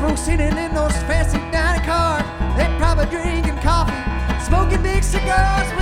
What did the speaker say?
folks sitting in those fancy dining cars. They're probably drinking coffee, smoking big cigars.